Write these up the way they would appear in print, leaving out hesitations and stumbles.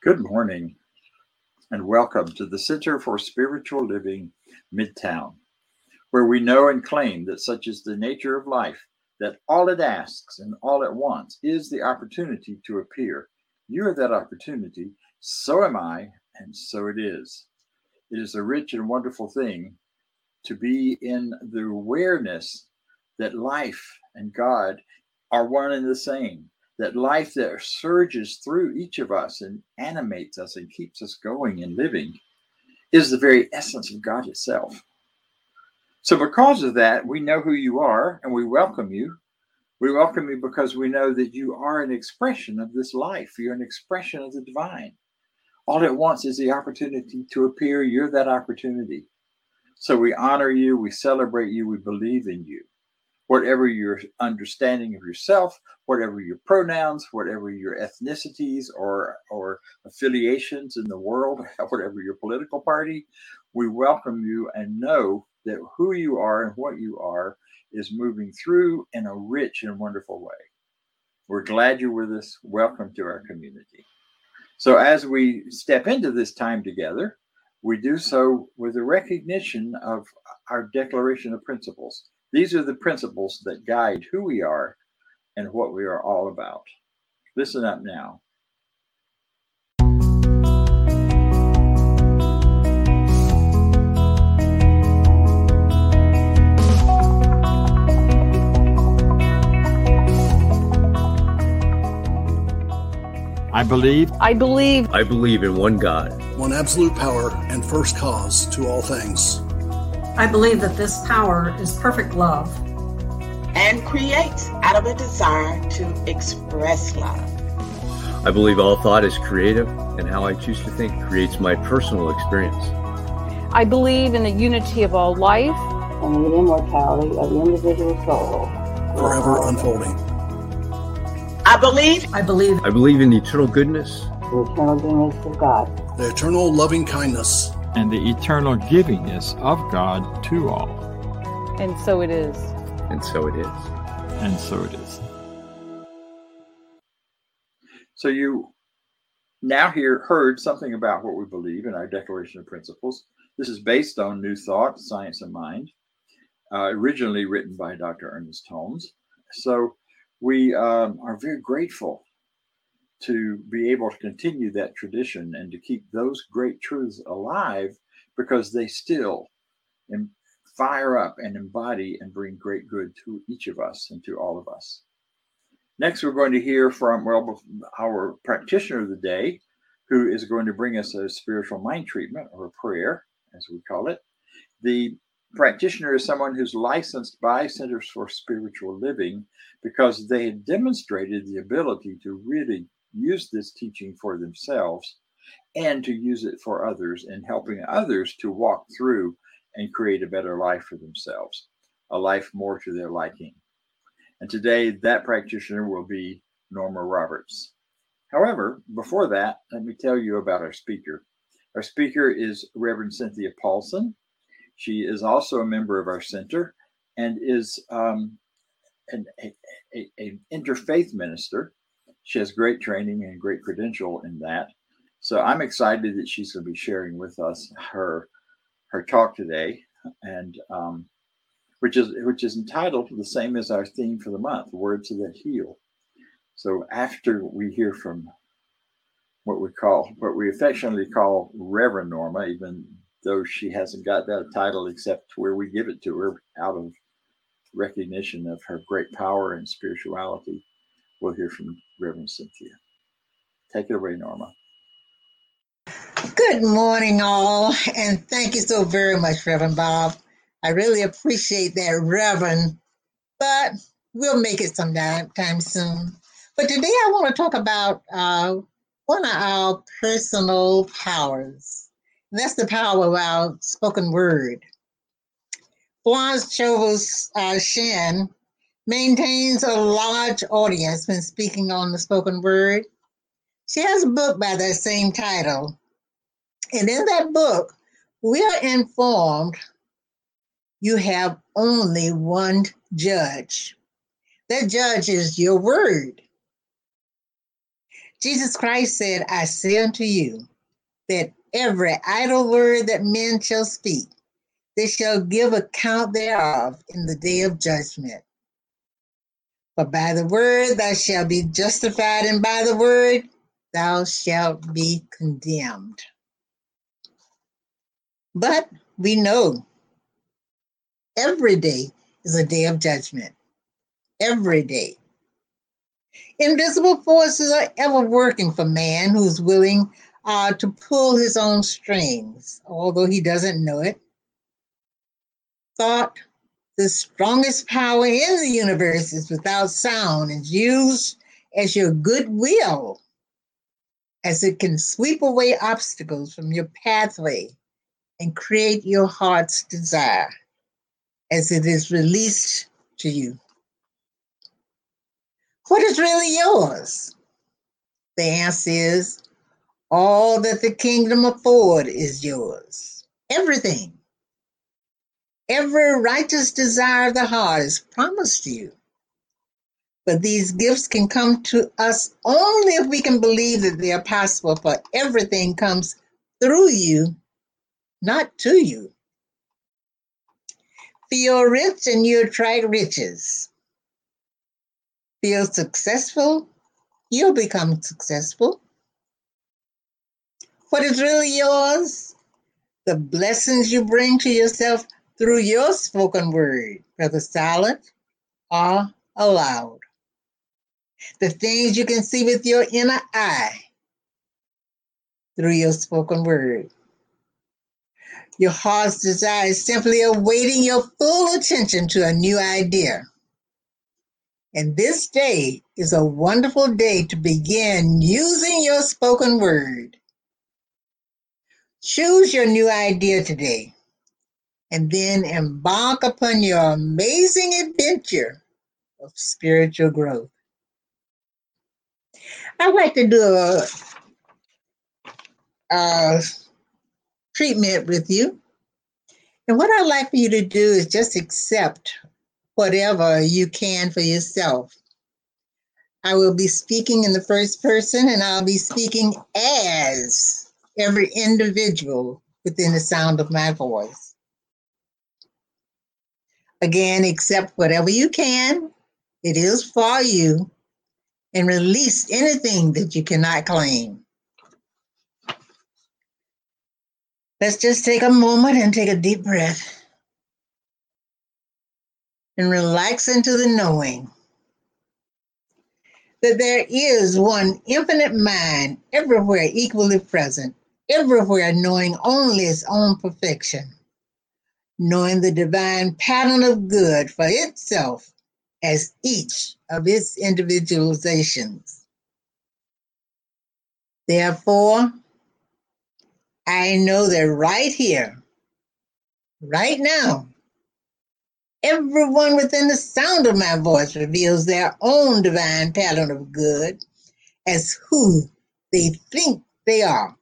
Good morning and welcome to the Center for Spiritual Living Midtown, where we know and claim that such is the nature of life, that all it asks and all it wants is the opportunity to appear. You are that opportunity, so am I, and so it is. It is a rich and wonderful thing to be in the awareness that life and God are one and the same. That life that surges through each of us and animates us and keeps us going and living is the very essence of God itself. So because of that, we know who you are and we welcome you. We welcome you because we know that you are an expression of this life. You're an expression of the divine. All it wants is the opportunity to appear. You're that opportunity. So we honor you, we celebrate you, we believe in you. Whatever your understanding of yourself, whatever your pronouns, whatever your ethnicities or affiliations in the world, whatever your political party, we welcome you and know that who you are and what you are is moving through in a rich and wonderful way. We're glad you're with us. Welcome to our community. So as we step into this time together, we do so with a recognition of our Declaration of Principles. These are the principles that guide who we are and what we are all about. Listen up now. I believe in one God, one absolute power and first cause to all things. I believe that this power is perfect love and creates out of a desire to express love. I believe all thought is creative, and how I choose to think creates my personal experience. I believe in the unity of all life and the immortality of the individual soul, forever unfolding. I believe in the eternal goodness, the eternal goodness of God, the eternal loving kindness, and the eternal givingness of God to all. And so it is. And so it is. And so it is. So you now heard something about what we believe in our Declaration of Principles. This is based on New Thought, Science and Mind, originally written by Dr. Ernest Holmes. So we are very grateful to be able to continue that tradition and to keep those great truths alive because they still fire up and embody and bring great good to each of us and to all of us. Next, we're going to hear from, our practitioner of the day, who is going to bring us a spiritual mind treatment or a prayer, as we call it. The practitioner is someone who's licensed by Centers for Spiritual Living because they had demonstrated the ability to really use this teaching for themselves and to use it for others and helping others to walk through and create a better life for themselves, a life more to their liking. And today that practitioner will be Norma Roberts. However, before that, let me tell you about our speaker. Our speaker is Reverend Cynthia Paulson. She is also a member of our center and is an interfaith minister. She has great training and great credential in that. So I'm excited that she's going to be sharing with us her talk today, and which is entitled the same as our theme for the month, Words That Heal. So after we hear from what we affectionately call Reverend Norma, even though she hasn't got that title except where we give it to her out of recognition of her great power and spirituality, we'll hear from Reverend Cynthia. Take it away, Norma. Good morning, all, and thank you so very much, Reverend Bob. I really appreciate that, Reverend, but we'll make it sometime soon. But today I want to talk about one of our personal powers. And that's the power of our spoken word. Florence Scovel Shinn maintains a large audience when speaking on the spoken word. She has a book by that same title. And in that book, we are informed you have only one judge. That judge is your word. Jesus Christ said, I say unto you that every idle word that men shall speak, they shall give account thereof in the day of judgment. For by the word thou shalt be justified, and by the word thou shalt be condemned. But we know every day is a day of judgment. Every day. Invisible forces are ever working for man who's willing to pull his own strings, although he doesn't know it. Thought, the strongest power in the universe, is without sound and used as your goodwill, as it can sweep away obstacles from your pathway and create your heart's desire as it is released to you. What is really yours? The answer is all that the kingdom affords is yours. Everything. Every righteous desire of the heart is promised you. But these gifts can come to us only if we can believe that they are possible, for everything comes through you, not to you. Feel rich and you attract riches. Feel successful, you'll become successful. What is really yours? The blessings you bring to yourself through your spoken word, whether silent or aloud. The things you can see with your inner eye through your spoken word. Your heart's desire is simply awaiting your full attention to a new idea. And this day is a wonderful day to begin using your spoken word. Choose your new idea today and then embark upon your amazing adventure of spiritual growth. I'd like to do a treatment with you. And what I'd like for you to do is just accept whatever you can for yourself. I will be speaking in the first person, and I'll be speaking as every individual within the sound of my voice. Again, accept whatever you can. It is for you. And release anything that you cannot claim. Let's just take a moment and take a deep breath. And relax into the knowing that there is one infinite mind everywhere equally present, everywhere knowing only its own perfection, knowing the divine pattern of good for itself as each of its individualizations. Therefore, I know that right here, right now, everyone within the sound of my voice reveals their own divine pattern of good as who they think they are.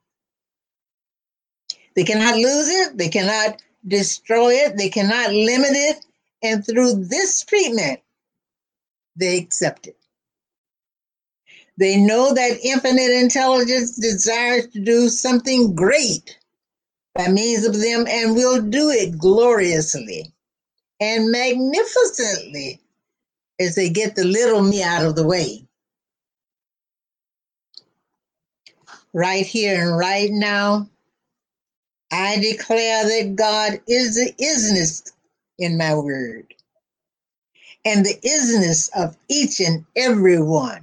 They cannot lose it, they cannot destroy it, they cannot limit it, and through this treatment, they accept it. They know that infinite intelligence desires to do something great by means of them and will do it gloriously and magnificently as they get the little me out of the way. Right here and right now, I declare that God is the isness in my word and the isness of each and every one.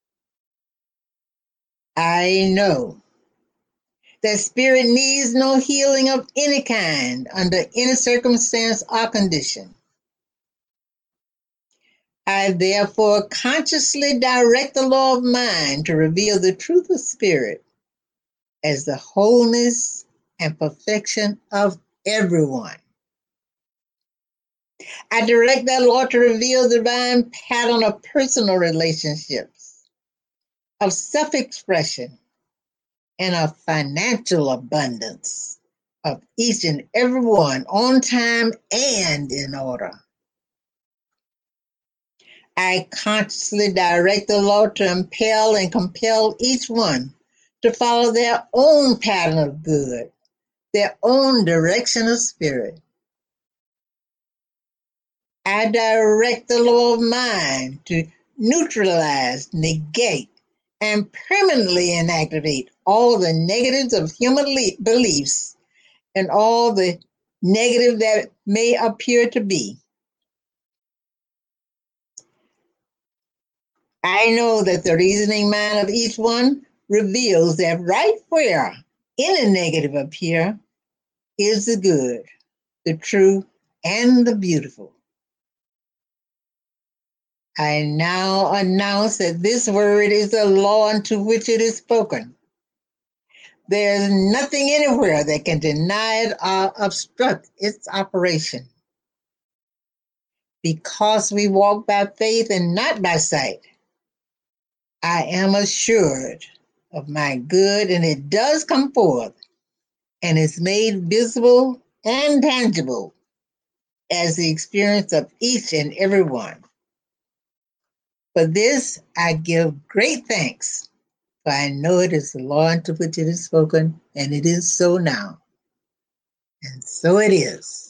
I know that spirit needs no healing of any kind under any circumstance or condition. I therefore consciously direct the law of mind to reveal the truth of spirit as the wholeness and perfection of everyone. I direct that law to reveal the divine pattern of personal relationships, of self-expression, and of financial abundance of each and every one on time and in order. I consciously direct the law to impel and compel each one to follow their own pattern of good, their own direction of spirit. I direct the law of mind to neutralize, negate, and permanently inactivate all the negatives of human beliefs and all the negative that may appear to be. I know that the reasoning mind of each one reveals that right where any negative appear is the good, the true, and the beautiful. I now announce that this word is the law unto which it is spoken. There is nothing anywhere that can deny it or obstruct its operation. Because we walk by faith and not by sight, I am assured of my good, and it does come forth and is made visible and tangible as the experience of each and every one. For this I give great thanks, for I know it is the law unto which it is spoken, and it is so now. And so it is.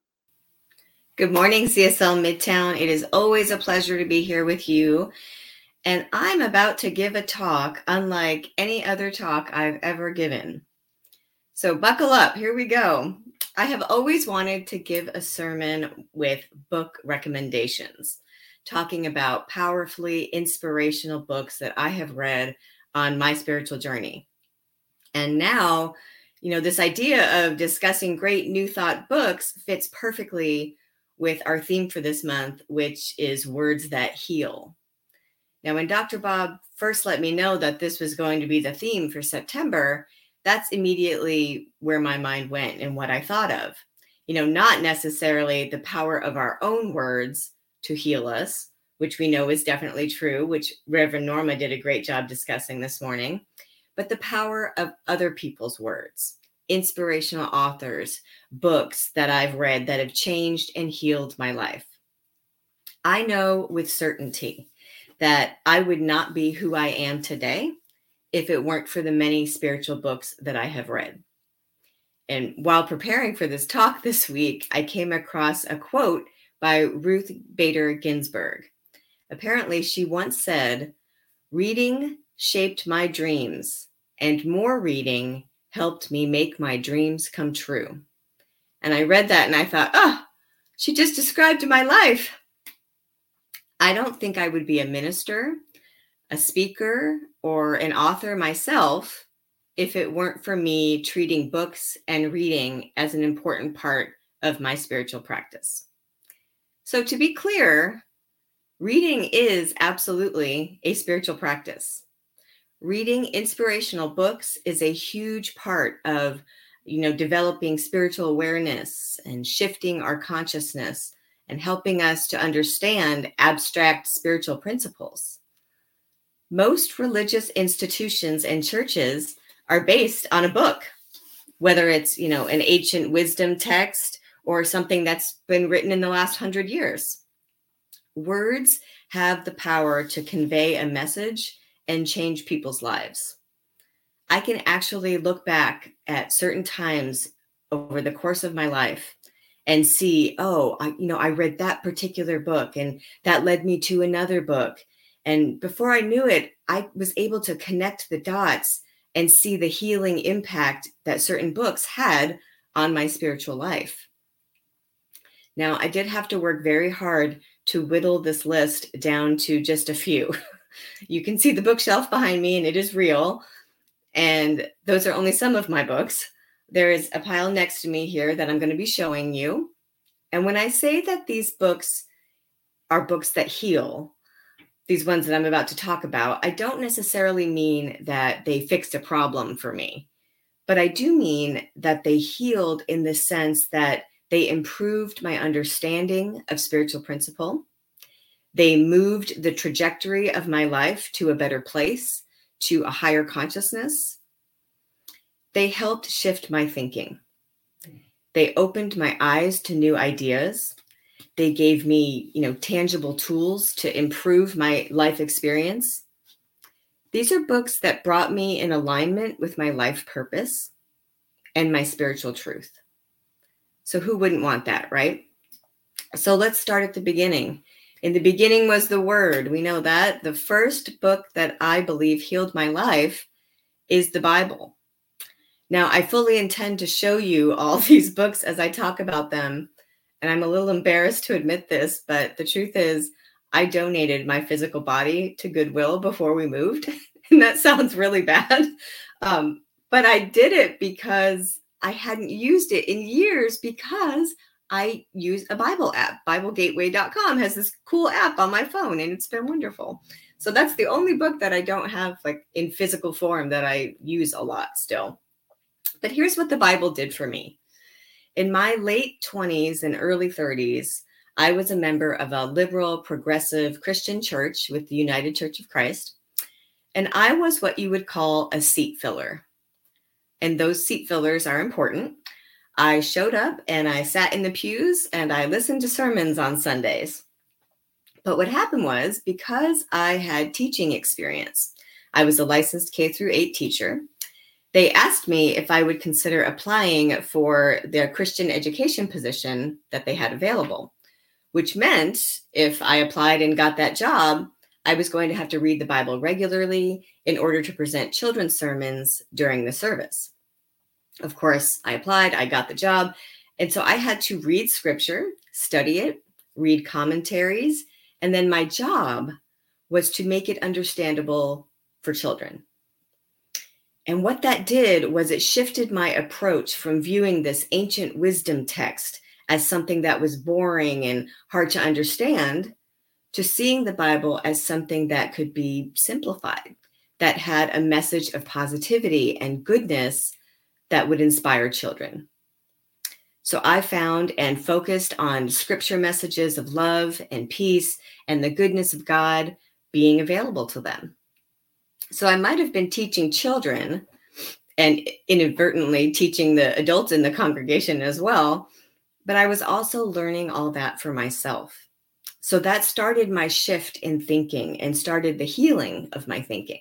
Good morning, CSL Midtown. It is always a pleasure to be here with you. And I'm about to give a talk unlike any other talk I've ever given. So buckle up, here we go. I have always wanted to give a sermon with book recommendations, talking about powerfully inspirational books that I have read on my spiritual journey. And now, this idea of discussing great New Thought books fits perfectly with our theme for this month, which is words that heal. Now, when Dr. Bob first let me know that this was going to be the theme for September, that's immediately where my mind went and what I thought of. Not necessarily the power of our own words to heal us, which we know is definitely true, which Reverend Norma did a great job discussing this morning, but the power of other people's words, inspirational authors, books that I've read that have changed and healed my life. I know with certainty that I would not be who I am today if it weren't for the many spiritual books that I have read. And while preparing for this talk this week, I came across a quote by Ruth Bader Ginsburg. Apparently, she once said, "Reading shaped my dreams, and more reading helped me make my dreams come true." And I read that and I thought, she just described my life. I don't think I would be a minister, a speaker, or an author myself if it weren't for me treating books and reading as an important part of my spiritual practice. So to be clear, reading is absolutely a spiritual practice. Reading inspirational books is a huge part of, developing spiritual awareness and shifting our consciousness and helping us to understand abstract spiritual principles. Most religious institutions and churches are based on a book, whether it's, an ancient wisdom text or something that's been written in the last 100 years. Words have the power to convey a message and change people's lives. I can actually look back at certain times over the course of my life and see, I read that particular book and that led me to another book. And before I knew it, I was able to connect the dots and see the healing impact that certain books had on my spiritual life. Now, I did have to work very hard to whittle this list down to just a few. You can see the bookshelf behind me, and it is real. And those are only some of my books. There is a pile next to me here that I'm going to be showing you. And when I say that these books are books that heal, these ones that I'm about to talk about, I don't necessarily mean that they fixed a problem for me, but I do mean that they healed in the sense that they improved my understanding of spiritual principle. They moved the trajectory of my life to a better place, to a higher consciousness. They helped shift my thinking. They opened my eyes to new ideas. They gave me, tangible tools to improve my life experience. These are books that brought me in alignment with my life purpose and my spiritual truth. So who wouldn't want that, right? So let's start at the beginning. In the beginning was the Word. We know that. The first book that I believe healed my life is the Bible. Now, I fully intend to show you all these books as I talk about them. And I'm a little embarrassed to admit this, but the truth is I donated my physical body to Goodwill before we moved. And that sounds really bad. But I did it because I hadn't used it in years, because I use a Bible app. BibleGateway.com has this cool app on my phone, and it's been wonderful. So that's the only book that I don't have like in physical form that I use a lot still. But here's what the Bible did for me. In my late 20s and early 30s, I was a member of a liberal, progressive Christian church with the United Church of Christ. And I was what you would call a seat filler. And those seat fillers are important. I showed up and I sat in the pews and I listened to sermons on Sundays. But what happened was, because I had teaching experience, I was a licensed K-8 teacher. They asked me if I would consider applying for their Christian education position that they had available, which meant if I applied and got that job, I was going to have to read the Bible regularly in order to present children's sermons during the service. Of course, I applied, I got the job. And so I had to read scripture, study it, read commentaries, and then my job was to make it understandable for children. And what that did was it shifted my approach from viewing this ancient wisdom text as something that was boring and hard to understand to seeing the Bible as something that could be simplified, that had a message of positivity and goodness that would inspire children. So I found and focused on scripture messages of love and peace and the goodness of God being available to them. So I might have been teaching children and inadvertently teaching the adults in the congregation as well, but I was also learning all that for myself. So that started my shift in thinking and started the healing of my thinking.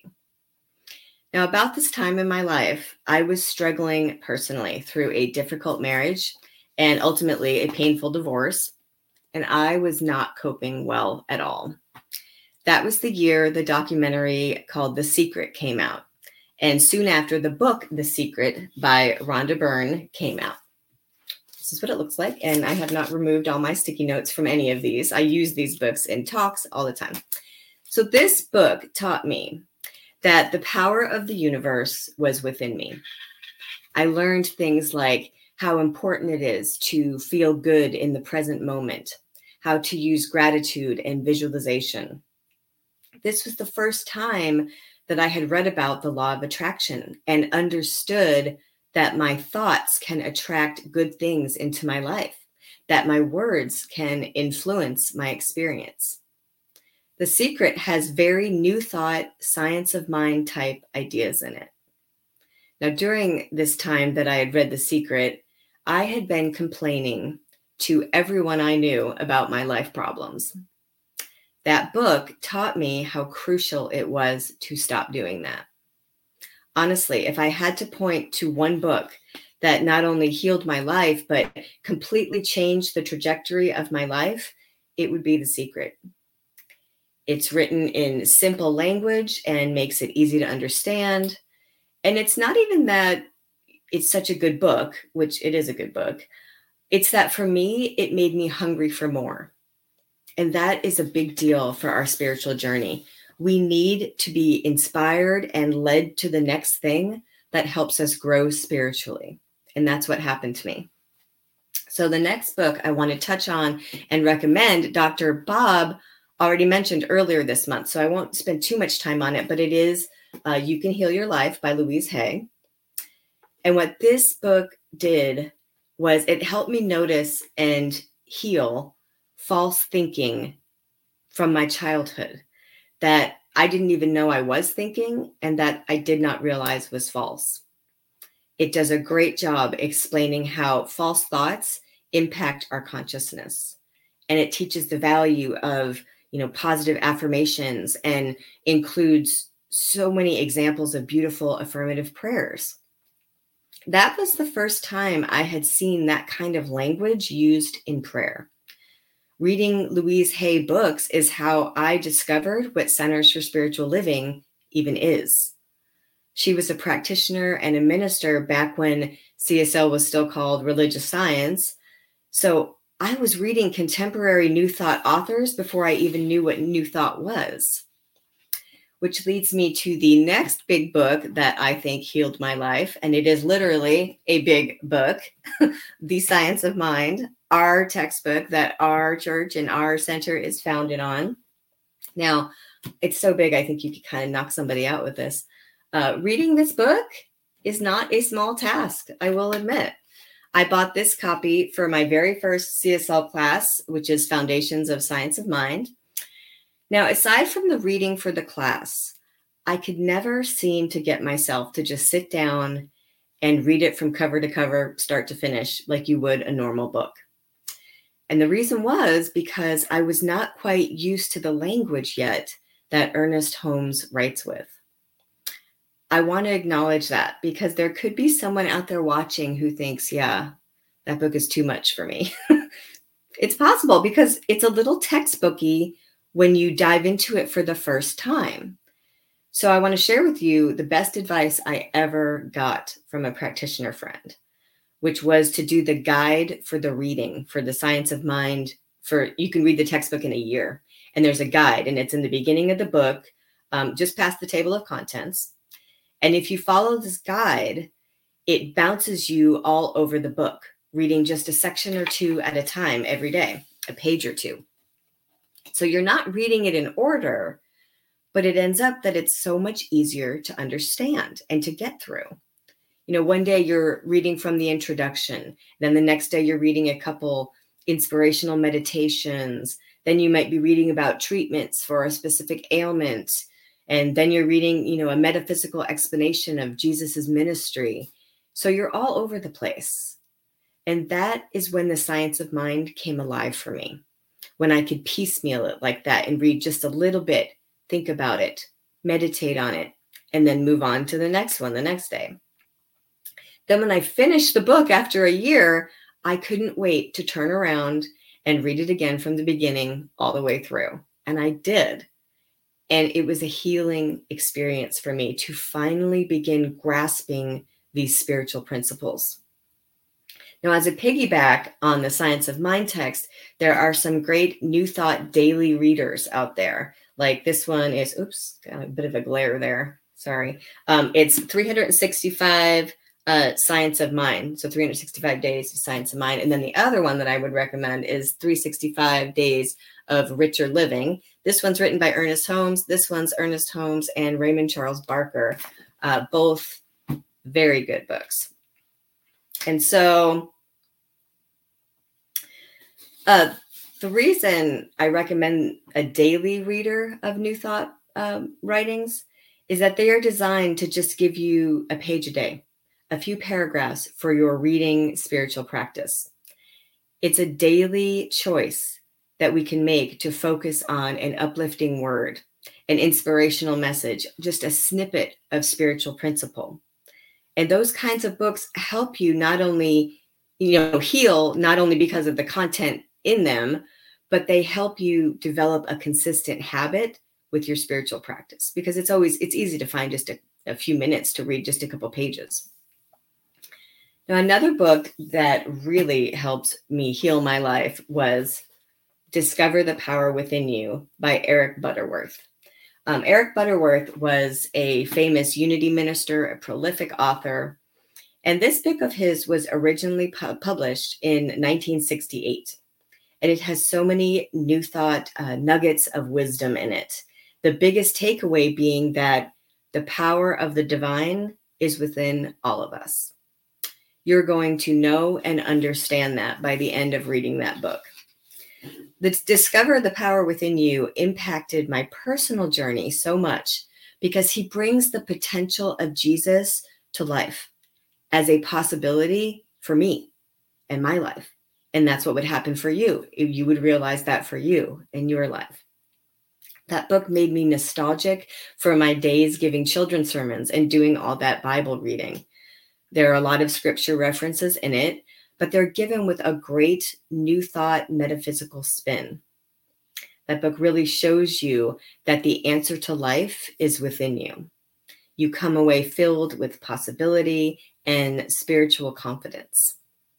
Now, about this time in my life, I was struggling personally through a difficult marriage and ultimately a painful divorce, and I was not coping well at all. That was the year the documentary called The Secret came out. And soon after, the book, The Secret by Rhonda Byrne came out. This is what it looks like. And I have not removed all my sticky notes from any of these. I use these books in talks all the time. So this book taught me that the power of the universe was within me. I learned things like how important it is to feel good in the present moment, how to use gratitude and visualization. This was the first time that I had read about the law of attraction and understood that my thoughts can attract good things into my life, that my words can influence my experience. The Secret has very new thought, science of mind type ideas in it. Now, during this time that I had read The Secret, I had been complaining to everyone I knew about my life problems. That book taught me how crucial it was to stop doing that. Honestly, if I had to point to one book that not only healed my life, but completely changed the trajectory of my life, it would be The Secret. It's written in simple language and makes it easy to understand. And it's not even that it's such a good book, which it is a good book. It's that for me, it made me hungry for more. And that is a big deal for our spiritual journey. We need to be inspired and led to the next thing that helps us grow spiritually. And that's what happened to me. So the next book I want to touch on and recommend, Dr. Bob already mentioned earlier this month, so I won't spend too much time on it, but it is You Can Heal Your Life by Louise Hay. And what this book did was it helped me notice and heal false thinking from my childhood that I didn't even know I was thinking and that I did not realize was false. It does a great job explaining how false thoughts impact our consciousness and it teaches the value of, positive affirmations and includes so many examples of beautiful affirmative prayers. That was the first time I had seen that kind of language used in prayer. Reading Louise Hay books is how I discovered what Centers for Spiritual Living even is. She was a practitioner and a minister back when CSL was still called Religious Science. So I was reading contemporary New Thought authors before I even knew what New Thought was. Which leads me to the next big book that I think healed my life. And it is literally a big book, The Science of Mind, our textbook that our church and our center is founded on. Now, it's so big, I think you could kind of knock somebody out with this. Reading this book is not a small task, I will admit. I bought this copy for my very first CSL class, which is Foundations of Science of Mind. Now, aside from the reading for the class, I could never seem to get myself to just sit down and read it from cover to cover, start to finish, like you would a normal book. And the reason was because I was not quite used to the language yet that Ernest Holmes writes with. I want to acknowledge that because there could be someone out there watching who thinks, yeah, that book is too much for me. It's possible because it's a little textbooky when you dive into it for the first time. So I want to share with you the best advice I ever got from a practitioner friend, which was to do the guide for the reading for The Science of Mind. You can read the textbook in a year, and there's a guide, and it's in the beginning of the book, just past the table of contents. And if you follow this guide, it bounces you all over the book, reading just a section or two at a time every day, a page or two. So you're not reading it in order, but it ends up that it's so much easier to understand and to get through. One day you're reading from the introduction, then the next day you're reading a couple inspirational meditations, then you might be reading about treatments for a specific ailment, and then you're reading, a metaphysical explanation of Jesus's ministry. So you're all over the place. And that is when the Science of Mind came alive for me, when I could piecemeal it like that and read just a little bit, think about it, meditate on it, and then move on to the next one the next day. Then when I finished the book after a year, I couldn't wait to turn around and read it again from the beginning all the way through. And I did. And it was a healing experience for me to finally begin grasping these spiritual principles. Now, as a piggyback on the Science of Mind text, there are some great New Thought daily readers out there. Like this one is, got a bit of a glare there. Sorry. It's 365 Science of Mind. So 365 days of Science of Mind. And then the other one that I would recommend is 365 days of Richer Living. This one's written by Ernest Holmes. This one's Ernest Holmes and Raymond Charles Barker. Both very good books. And so the reason I recommend a daily reader of New Thought writings is that they are designed to just give you a page a day, a few paragraphs for your reading spiritual practice. It's a daily choice that we can make to focus on an uplifting word, an inspirational message, just a snippet of spiritual principle. And those kinds of books help you not only, heal, not only because of the content in them, but they help you develop a consistent habit with your spiritual practice, because it's easy to find just a few minutes to read just a couple pages. Now, another book that really helped me heal my life was Discover the Power Within You by Eric Butterworth. Eric Butterworth was a famous unity minister, a prolific author, and this book of his was originally published in 1968. And it has so many New Thought nuggets of wisdom in it. The biggest takeaway being that the power of the divine is within all of us. You're going to know and understand that by the end of reading that book. The Discover the Power Within You impacted my personal journey so much because he brings the potential of Jesus to life as a possibility for me and my life. And that's what would happen for you. You would realize that for you in your life. That book made me nostalgic for my days giving children's sermons and doing all that Bible reading. There are a lot of scripture references in it, but they're given with a great new thought metaphysical spin. That book really shows you that the answer to life is within you. You come away filled with possibility and spiritual confidence.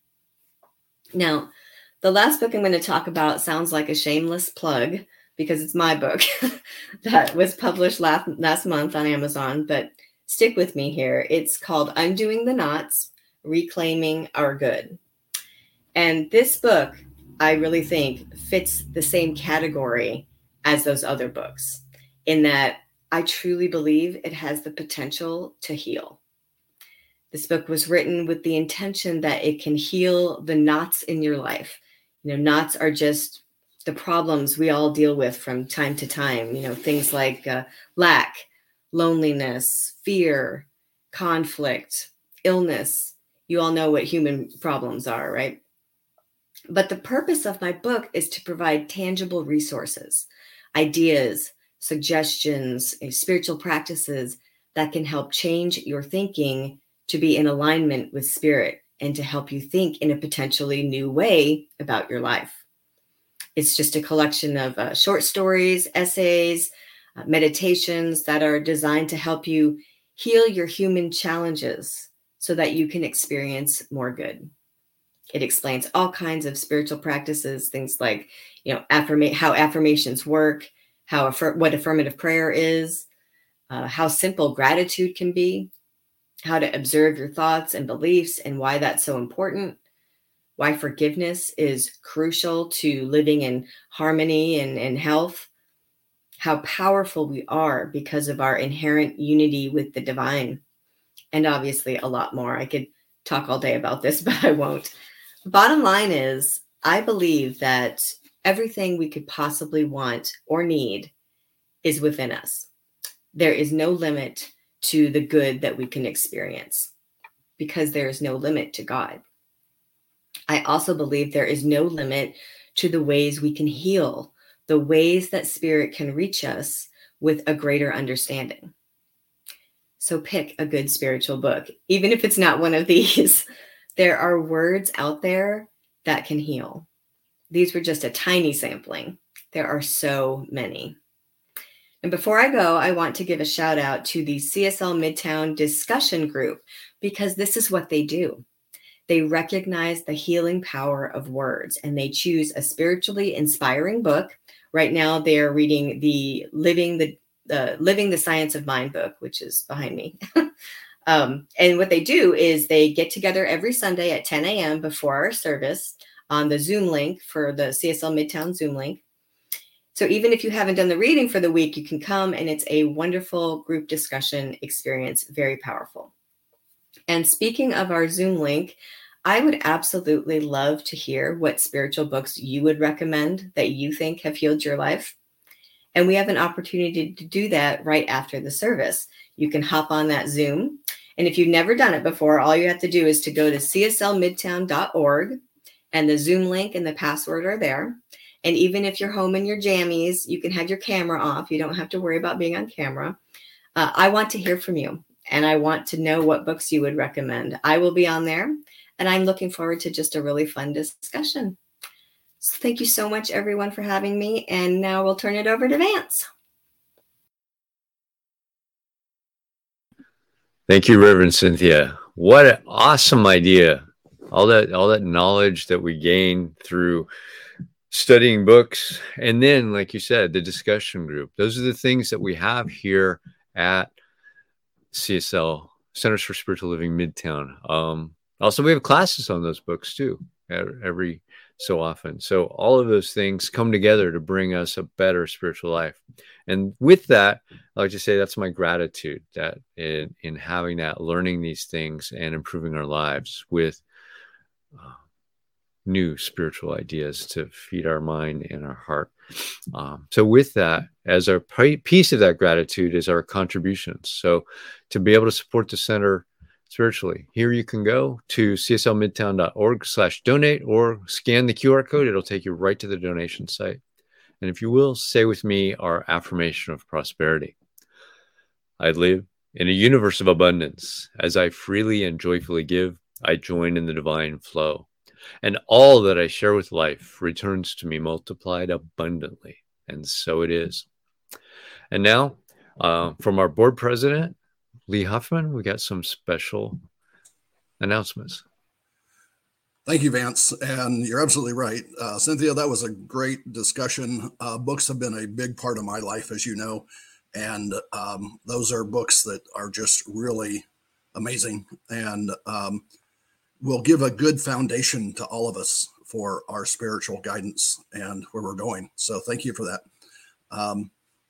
Now, the last book I'm going to talk about sounds like a shameless plug because it's my book that was published last month on Amazon, but stick with me here. It's called Undoing the Knots, Reclaiming Our Good. And this book, I really think, fits the same category as those other books in that I truly believe it has the potential to heal. This book was written with the intention that it can heal the knots in your life. Knots are just the problems we all deal with from time to time. Things like lack, loneliness, fear, conflict, illness. You all know what human problems are, right? But the purpose of my book is to provide tangible resources, ideas, suggestions, spiritual practices that can help change your thinking to be in alignment with spirit and to help you think in a potentially new way about your life. It's just a collection of short stories, essays, meditations that are designed to help you heal your human challenges so that you can experience more good. It explains all kinds of spiritual practices, things like, how affirmations work, what affirmative prayer is, how simple gratitude can be, how to observe your thoughts and beliefs and why that's so important, why forgiveness is crucial to living in harmony and health, how powerful we are because of our inherent unity with the divine, and obviously a lot more. I could talk all day about this, but I won't. Bottom line is, I believe that everything we could possibly want or need is within us. There is no limit to the good that we can experience because there is no limit to God. I also believe there is no limit to the ways we can heal, the ways that spirit can reach us with a greater understanding. So pick a good spiritual book, even if it's not one of these. There are words out there that can heal. These were just a tiny sampling. There are so many. And before I go, I want to give a shout out to the CSL Midtown discussion group because this is what they do. They recognize the healing power of words and they choose a spiritually inspiring book. Right now, they are reading the Living the Science of Mind book, which is behind me. And what they do is they get together every Sunday at 10 a.m. before our service on the Zoom link for the CSL Midtown Zoom link. So even if you haven't done the reading for the week, you can come and it's a wonderful group discussion experience, very powerful. And speaking of our Zoom link, I would absolutely love to hear what spiritual books you would recommend that you think have healed your life. And we have an opportunity to do that right after the service. You can hop on that Zoom. And if you've never done it before, all you have to do is to go to cslmidtown.org and the Zoom link and the password are there. And even if you're home in your jammies, you can have your camera off. You don't have to worry about being on camera. I want to hear from you and I want to know what books you would recommend. I will be on there and I'm looking forward to just a really fun discussion. So thank you so much, everyone, for having me. And now we'll turn it over to Vance. Thank you, Reverend Cynthia. What an awesome idea. All that knowledge that we gain through studying books. And then, like you said, the discussion group. Those are the things that we have here at CSL, Centers for Spiritual Living Midtown. Also, we have classes on those books too, every so often. So all of those things come together to bring us a better spiritual life. And with that, I like to say that's my gratitude that in having that, learning these things and improving our lives with new spiritual ideas to feed our mind and our heart. So with that, as our piece of that gratitude is our contributions. So to be able to support the center spiritually. Here you can go to cslmidtown.org/donate or scan the QR code. It'll take you right to the donation site. And if you will, say with me our affirmation of prosperity. I live in a universe of abundance. As I freely and joyfully give, I join in the divine flow. And all that I share with life returns to me multiplied abundantly. And so it is. And now, from our board president, Lee Huffman, we got some special announcements. Thank you, Vance. And you're absolutely right. Cynthia, that was a great discussion. Books have been a big part of my life, as you know. And those are books that are just really amazing and will give a good foundation to all of us for our spiritual guidance and where we're going. So thank you for that. I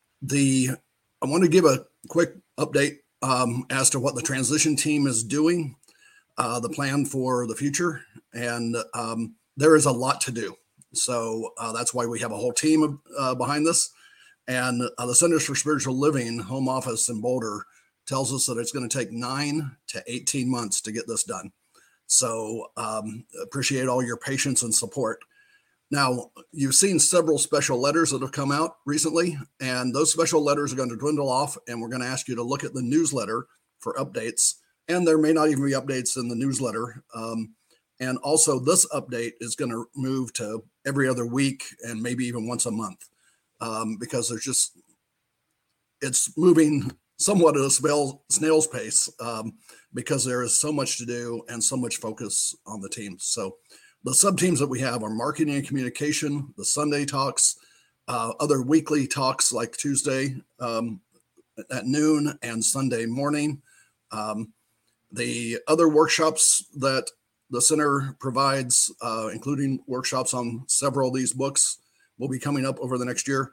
want to give a quick update as to what the transition team is doing, the plan for the future. And there is a lot to do. So that's why we have a whole team behind this. And the Centers for Spiritual Living home office in Boulder tells us that it's going to take 9 to 18 months to get this done. So appreciate all your patience and support. Now, you've seen several special letters that have come out recently, and those special letters are going to dwindle off, and we're going to ask you to look at the newsletter for updates. And there may not even be updates in the newsletter. And also, this update is going to move to every other week and maybe even once a month. Because it's moving somewhat at a snail's pace because there is so much to do and so much focus on the teams. So the sub-teams that we have are marketing and communication, the Sunday talks, other weekly talks like Tuesday at noon and Sunday morning. The other workshops that the center provides, including workshops on several of these books, will be coming up over the next year.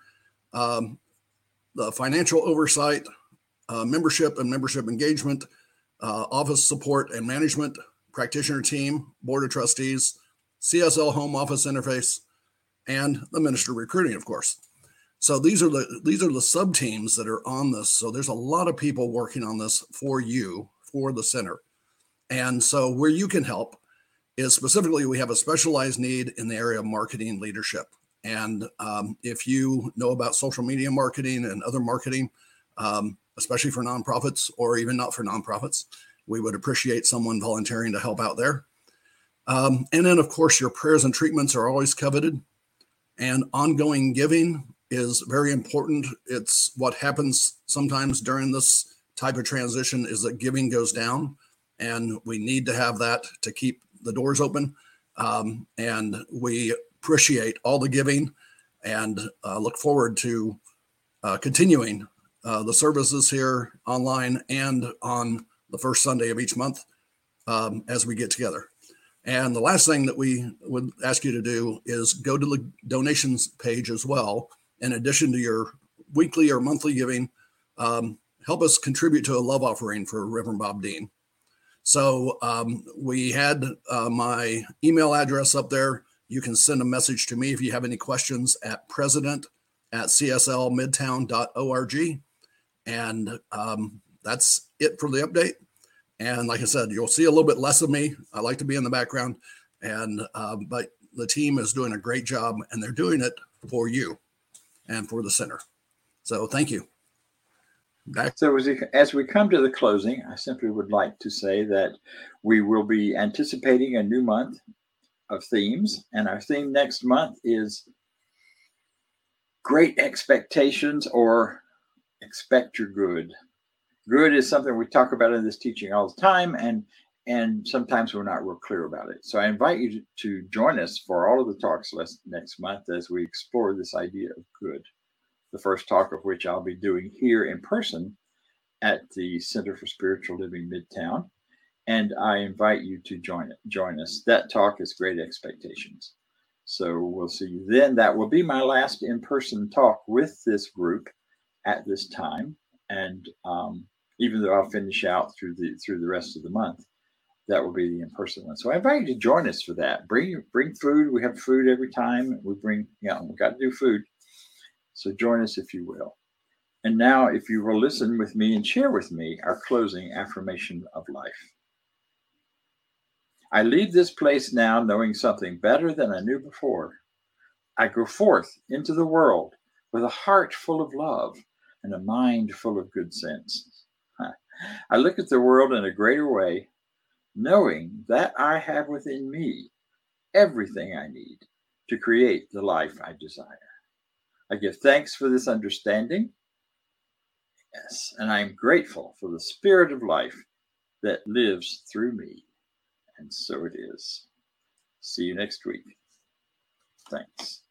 The financial oversight, membership and membership engagement, office support and management, practitioner team, board of trustees, CSL home office interface, and the minister recruiting, of course. So these are the sub teams that are on this. So there's a lot of people working on this for you, for the center. And so where you can help is specifically, we have a specialized need in the area of marketing leadership. And if you know about social media marketing and other marketing, especially for nonprofits or even not for nonprofits, we would appreciate someone volunteering to help out there. And then, of course, your prayers and treatments are always coveted. And ongoing giving is very important. It's what happens sometimes during this type of transition is that giving goes down. And we need to have that to keep the doors open. And we appreciate all the giving and look forward to continuing the services here online and on the first Sunday of each month as we get together. And the last thing that we would ask you to do is go to the donations page as well. In addition to your weekly or monthly giving, help us contribute to a love offering for Reverend Bob Dean. So we had my email address up there. You can send a message to me if you have any questions at president@cslmidtown.org. And that's it for the update. And like I said, you'll see a little bit less of me. I like to be in the background, and but the team is doing a great job, and they're doing it for you and for the center. So thank you. So as we come to the closing, I simply would like to say that we will be anticipating a new month of themes, and our theme next month is Great Expectations, or Expect Your Good. Good is something we talk about in this teaching all the time, and sometimes we're not real clear about it. So I invite you to join us for all of the talks next month as we explore this idea of good. The first talk of which I'll be doing here in person at the Center for Spiritual Living Midtown. And I invite you to join us. That talk is Great Expectations. So we'll see you then. That will be my last in-person talk with this group at this time. And even though I'll finish out through the rest of the month, that will be the in-person one. So I invite you to join us for that. Bring food. We have food every time. We got to do food. So join us if you will. And now, if you will listen with me and share with me our closing affirmation of life. I leave this place now knowing something better than I knew before. I go forth into the world with a heart full of love and a mind full of good sense. I look at the world in a greater way, knowing that I have within me everything I need to create the life I desire. I give thanks for this understanding. Yes, and I am grateful for the spirit of life that lives through me. And so it is. See you next week. Thanks.